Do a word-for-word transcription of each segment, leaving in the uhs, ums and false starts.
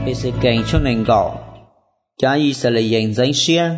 cái sự cảnh cho nên gõ cha y sẽ là dành danh xe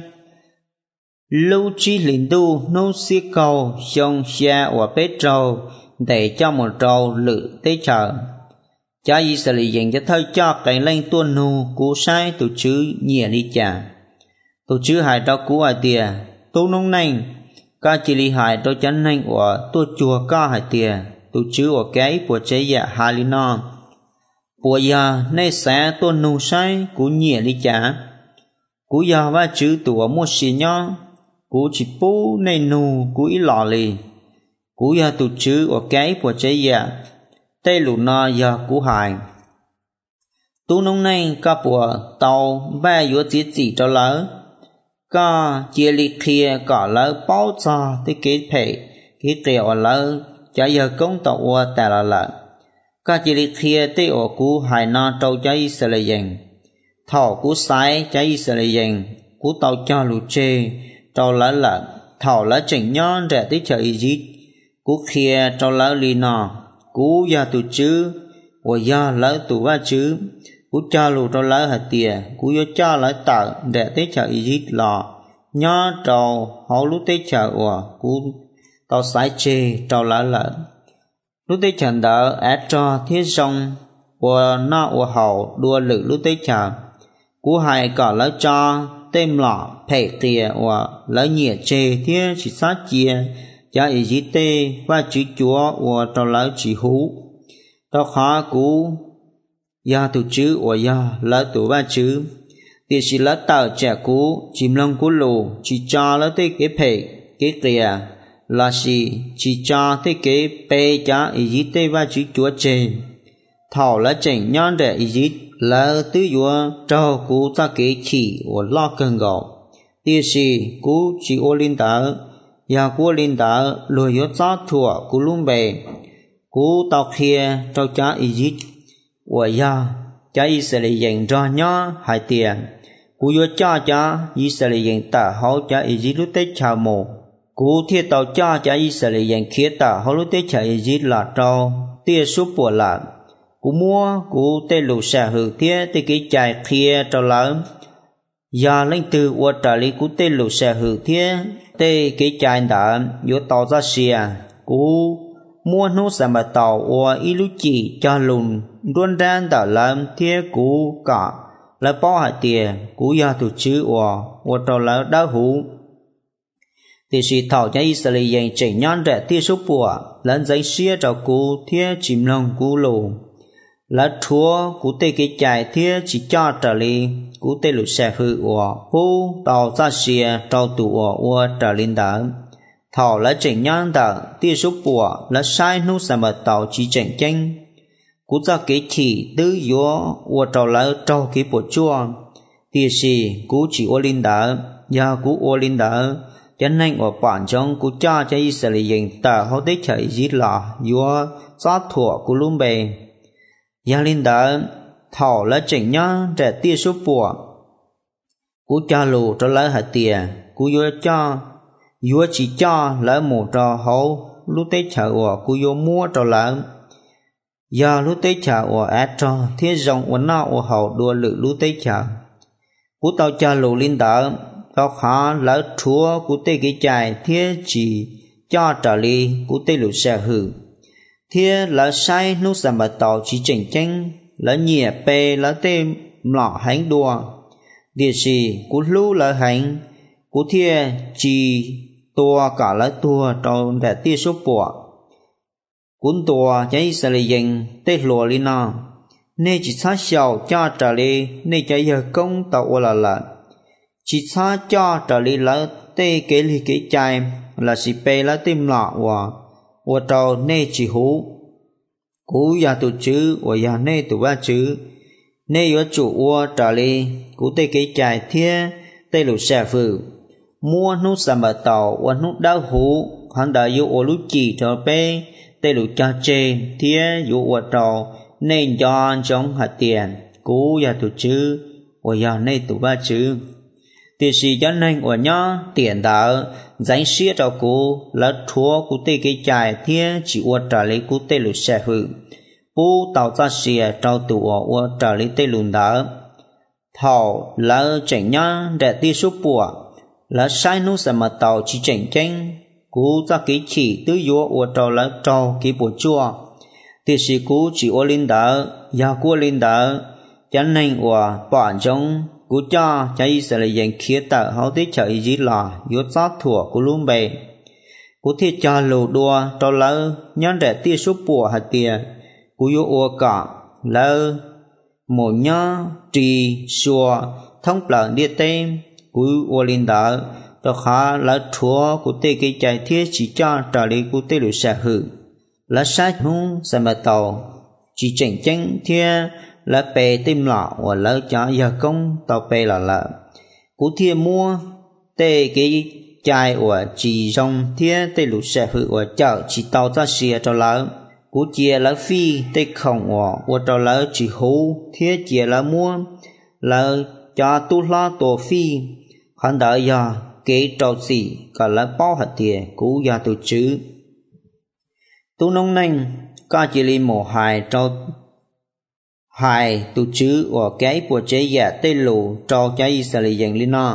lưu trí linh tu nô xí cầu xong xe và bế trâu để cho một trâu lự tế chờ cha y sẽ là dành cho thơ cho cảnh lên tuôn nô cú sai tổ chứ nhẹ đi chả tổ chứ hại đó cú hại tìa tu nông nành ca chỉ lý hại đó chắn nành của tu chùa ca hại tìa tổ chứ ở cái của chế dạ hà lý non bùa giờ nay sẽ tuôn nô sai cú nhẹ đi chả cú giờ và chữ tủa mua xì nhó cú chỉ bố nay nô cú ý lọ lì cú giờ tụ chữ ở cái của chế dạ tây lù nọ giờ cú hại tu nông này ca bùa tàu ba yếu chỉ chỉ cho lỡ ca chia li kia cả lỡ bao cho tới cái phệ cái kẹo lỡ chả giờ công tàu qua tại là lỡ ca chia li kia tới ở cú hại nọ trâu cháy sẽ là dành thọ cú sai cháy sẽ là dành cú tàu cho lù chê trâu lỡ lỡ thọ lỡ chỉnh nhon rẻ tới chợ ít cú kia trâu lỡ li nọ cú giờ tụ chữ và giờ lỡ tụ ba chữ cú cho lù trâu lỡ hạt tìa cú yo cho lỡ tờ để tới chợ ít lò nhó trâu hậu lúc tới chợ và cú tàu sải chê trâu lỡ lỡ lúc tới chợ đỡ át cho thiết sông và nó và hậu đua lự lúc tới chợ cú hai cả lỡ cho tem lọ phê tìa và lỡ nhẹ chê thiết chỉ sát chia cha ý chí tê và chữ chúa và trò lỡ chỉ hú tao khó cú ya tụ chữ và ya lỡ tụ ba chữ thì chỉ lỡ tờ trẻ cú chìm lông cú lù chỉ cho lỡ tê cái phê cái kìa là chỉ chỉ cho tê cái bê cha ý chí tê và chữ chúa chê thảo lỡ chỉnh nhon để ý chí lỡ tứ dùa trâu cú ta cái chỉ và lo cơn gạo thì chỉ cú chỉ ô linh tờ ya cú linh tờ lùi yếu gió thủa cú lung bề cú tao kia trâu cha ý chí và ya cha ý sẽ lấy dành cho nhó hai tiền cú yếu cha cha ý sẽ lấy dành tờ hậu cha ý chí lúc tết chào mồ cú thiết tao cha cha ý sẽ lấy dành khía tờ hậu lúc tết chào ý chí là trâu tia số bùa là cú mua cú tê lù xà hử thiết tê cái chài kia trâu lớn ya lên từ qua trả lý cú tê lù xà hử thiết tê cái chai đã yếu tàu ra xìa cú mua nô sản bà tàu và ý lúc chỉ cho lùn luôn đang đã làm thiết cú cả là bao hạt tiền cú ya tụ chữ và và trò là đá hú thì sĩ thảo cho Israel dành chảy nhon rẻ tia số bùa lần giấy xia cho cú thiết chìm lòng cú lù là thua cú tê cái chai thiết chỉ cho trả lý cú tê lù xe hư của hú tàu ra xìa trâu tụ của trở linh đá thảo là chỉnh nhon đá tia số bùa là sai nô sản bật tàu chỉ chỉnh chanh cú ra cái chỉ tư yếu của trâu là trâu cái bộ chua tia xì cú chỉ ô linh đá ya cú ô linh đá cho nên ở bản trong cú cha cho Israel dành tờ hậu tích chạy giết là yếu sát thủa cú lung bề ya linh đá thảo là chỉnh nhon để tia số bùa cú cha lù cho lấy hạt tiền cú yếu cho yếu chỉ cho lấy một trò hậu lúc tết chợ của cú yếu mua trò lấy giờ lúc tết chợ của át trò thiết rộng của nó của hậu đua lự lúc tết chợ cú tao cha lù linh đỡ tao khó lấy chúa cú tê cái chài thiết chỉ cho trả lý cú tê lù xe hử thiết lấy sai nút sản bà tàu chỉ chỉnh chanh lấy nhẹ bê lấy tê lọ hành đùa địa chỉ cú lú lấy hành cú thiết chỉ tua cả lấy tua trong để tia số bùa cuốn tua cháy sẽ lấy dành tê lùa lên nào nên chỉ sát xào cho trả lý nên cháy giờ công tàu là là chỉ sát cho trả lý lấy tê kế lý kế chai là chỉ bê lấy tê lọ và và trâu nên chỉ hú cú ya tụ chữ và ya nê tụ ba chữ nê yếu chủ ua trả lý cú tê kế chài thiết tê lù xe phử mua nút sản bà tàu và nút đau hú hắn đã yếu ua lúc chỉ cho bê tê lù cha chê thiết yếu ua trâu nên cho trong hạt tiền cú ya tụ chữ và ya nê tụ ba chữ thì sĩ cho nên ở nhó tiền đỡ danh xía cho cú là thua cú tê kế chài thiết chỉ ua trả lý cú tê lù xe phử bố tàu ra xìa trao tụ ở trở lý tây lùn đỡ thảo lỡ chỉnh nhá để ti số bùa lỡ sai nô sẽ mà tàu chỉ chỉnh chênh cú ra kỹ chỉ tứ yếu ở trao lỡ trao kỹ bùa chua thì sĩ cú chỉ ở linh đỡ ya cú linh đỡ chẳng nên ở bỏ giống cú cho trái sẽ là dạng khía tờ hậu tiết trở ý là yếu sát thủa của luôn bề cú thiết cho lù đua trao lỡ nhắn để ti số bùa hạt tiền cú yếu ở cả lỡ một nhá trì xua thông lợn địa tên cú ở linh đỡ đó khá là thua của tê cái chạy thiết chỉ cho trả lý của tê lũ sẽ hử là sai nung sẽ mà tàu chỉ chỉnh chánh thiết là bè tim lọ và lỡ cho giờ công tàu bè là lợ của thiết mua tê cái chạy của chỉ trong thiết tê lũ sẽ hử và chợ chỉ tàu ra xìa cho lỡ của chia là phi tê không và cho lỡ chỉ hú thiết chia là mua lỡ cho tu lo tổ phi khán đợi giờ kế trâu xỉ cả là bao hạt tiền cú gia tu chữ tu nông nanh ca chỉ li mổ hài trâu hài tu chữ ở cái bộ chế giả tê lù trâu trái Israel dạng li na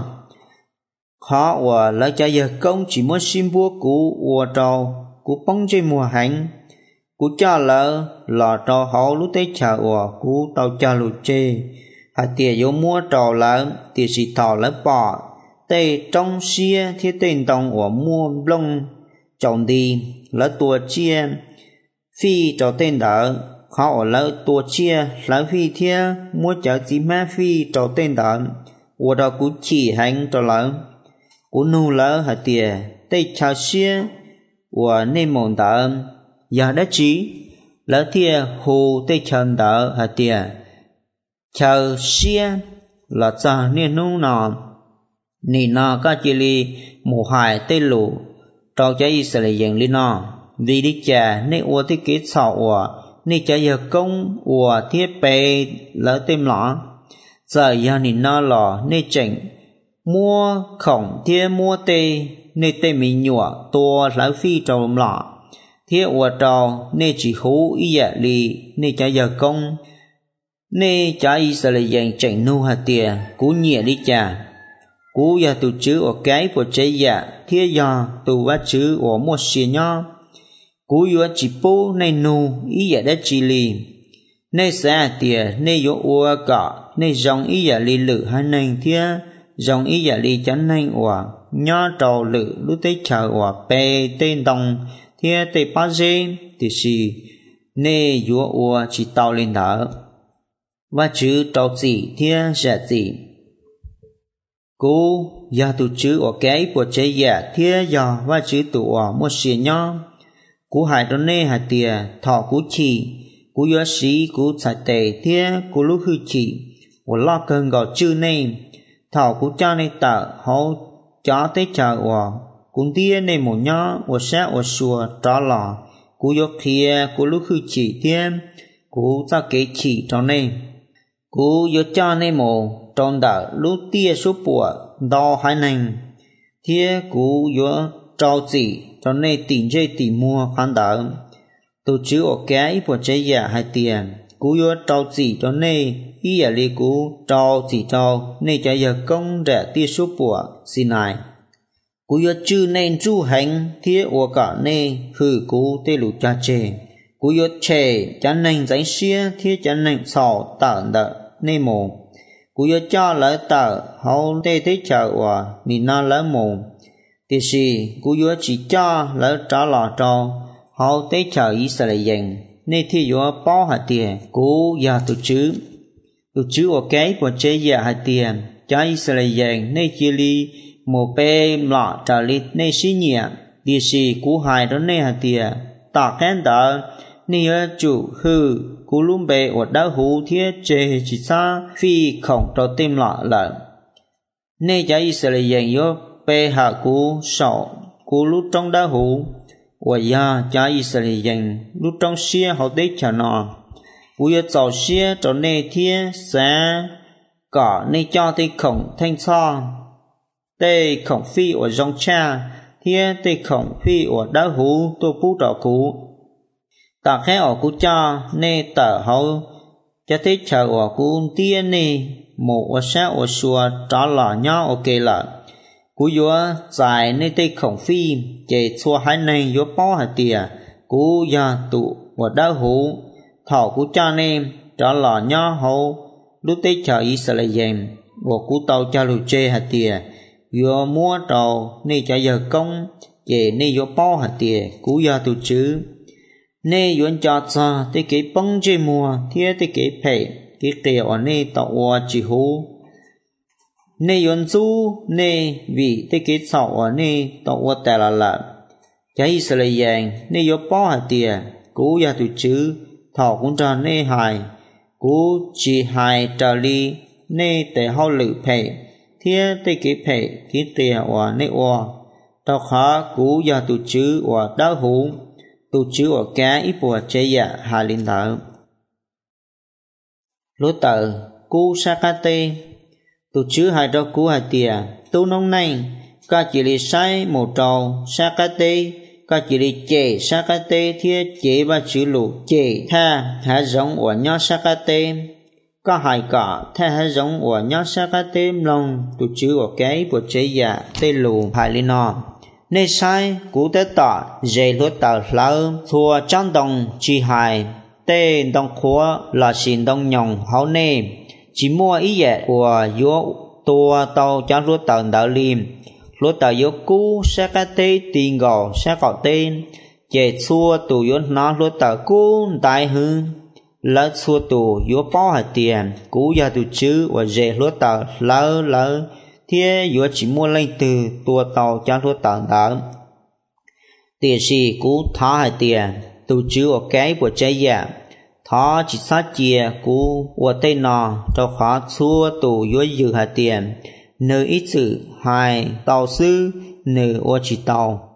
khó và lấy trái giờ công chỉ muốn xin búa cú và trâu cú bóng chơi mùa hành cú cha lỡ lò trâu hậu lúc tết chợ và cú tàu cha lù chê hạt tiền vô mua trâu lỡ tiền sĩ thọ lỡ bỏ tê trong xia thiết tên đồng của mua lông trồng đi lỡ tua chia phi cho tên đỡ khó lỡ tua chia lỡ phi thiết mua chợ chỉ má phi cho tên đỡ của đó cũng chỉ hành cho lỡ của nu lỡ hạt tiền tê chào xia của nên mồn đỡ giờ đã chỉ lỡ thiết hồ tê chân đỡ hạt tiền chào xia là cho nên nu nọ nị na ca chỉ li mù hài tê lù trâu trái Israel dạng li na vì đi chả nên ua thiết kế sọ ua nên chả giờ công ua thiết bề lỡ tem lọ giờ giờ nị na lọ nên chỉnh mua khổng thiết mua tê nên tê mình nhọ tua lỡ phi trâu lọ thiết ua trâu nên chỉ hú ý dạ li nên chả giờ công nên chả Israel dạng chỉnh nu hạt tiền cú nhẹ đi chả cú ya tu chữ ở cái của chế dạ thiết ya tu vắt chữ ở một xìa nhau cú yo chỉ bố này nu ý dạ đã chỉ li này xa tiền này yo ua cả này dòng ý dạ li lử hai nành thiết dòng ý dạ li chắn nành ở nhau trầu lử lúc tới chờ ở bề tên đồng thiết tây ba dê thì xì này yo ua chỉ tàu lên đỡ vắt chữ trầu gì thiết sẽ gì cú ya tu chữ ở cái bộ chế giả thiết giờ và chữ tụ ở một xìa nhau cú hại đó nè hại tiền thọ cú chỉ cú yo sĩ cú chạy tệ thiết cú lúc hư chỉ của lo cơn gò chữ nè thọ cú cha nè tờ hậu chó tới chờ ở cú tia nè một nhau ở xe ở xùa trả lò cú yo kia cú lúc hư chỉ thiết cú ra cái chỉ cho nè cú yo cha nè một trong đợt lúc tia số bùa đo hai nành thiết cú yo trao chỉ cho nên tìm chơi tìm mua phán đỡ tổ chữ ở cái bộ chế giả hai tiền cú yo trao chỉ cho nên ý ở đây cú trao chỉ trao nên chạy giờ công rẻ tia số bùa xin này cú yo chữ nên chu hành thiết ở cả nên hư cú tê lũ cha chê cú yo chê chán nành giấy xia thiết chán nành sò tởn đỡ nên mồ cú yo cho lỡ tờ hậu tê thế chờ ở nị na lỡ mồ thì gì cú yo chỉ cho lỡ trả lò cho hậu tê chờ Israel dành nên thì yo bao hạt tiền cú ya tu chữ tu chữ ở cái bộ chế ya hạt tiền cho Israel dành nên chỉ li một bê lọ trả li nên xí nhẹ thì gì cú hài đó nên hạt tiền tạc kén đỡ nên chủ hư cú lùm bề ở đá hú thiết chế chỉ xa phi khổng trò tim lọ lợn nên cho Israel dành vô bề hạ cú sọ cú lúc trong đá hú và ya cho Israel dành lúc trong xia họ tế trả nọ cú yo dạo xia cho nên thiết sẽ cả nên cho tê khổng thanh so tê khổng phi ở trong cha thiết tê khổng phi ở đá hú tô bú đỏ cú ta khẽ ở cú cha nè tờ hậu cho thấy chờ ở cú tiên nè một ở sát ở xua trả lọ nhau ok là cú yếu dài nè tây khổng phi chế xua hai này yếu bao hạt tiền cú ya tụ ở đau hú thọ cú cha nè trả lọ nhau hậu lúc tây chờ Israel của cú tàu cha lù chê hạt tiền yếu mua trầu nè cho giờ công chế nè yếu bao hạt tiền cú ya tụ chứ nè yếu cho cho tây cái bông chơi mùa thiết tây cái phải cái kẹo ở nè tàu ở chỉ hú nè yếu chú nè vì tây cái sầu ở nè tàu ở tại là là cha Israel nè yếu bao hạt tiền cú ya tụ chứ thọ cũng cho nè hài cú chỉ hài trở đi nè để hậu lự phải thiết tây cái phải cái kẹo ở nè ở tao khó cú ya tụ chứ ở đau hú tu chữ ở cá ít bùa chế dạ hà linh thở lúa tờ cú sakate tu chữ hai đau cú hai tìa tu nông này ca chỉ li sai một trâu sakate ca chỉ li chế sakate thiết chế ba chữ lục chế tha hà giống ở nhau sakate ca hai cả tha hà giống ở nhau sakate long tu chữ ở cá ít bùa chế dạ tê lù hà linh nọ nên sai cú tế tỏ dễ lúa tờ lỡ thua trong đồng chi hài tê đồng khóa là xin đồng nhồng hậu nê chỉ mua ý dạy của yếu tua tàu cho lúa tờ đỡ liêm lúa tờ yếu cú sẽ cái tê tiền gò sẽ có tên dễ xua tù yếu nó lúa tờ cú đại hư lỡ xua tù yếu bao hạt tiền cú gia tù chứ và dễ lúa tờ lỡ lỡ thế yếu chỉ mua lên từ tua tàu cho lúa tờ đỡ tiền gì cú thả hai tiền tu chữ ở cái của trái dạ thọ chỉ sát chia cú ở tây nọ cho khó xua tù yếu dư hai tiền nơi ít sự hai tàu sư nơi ở chỉ tàu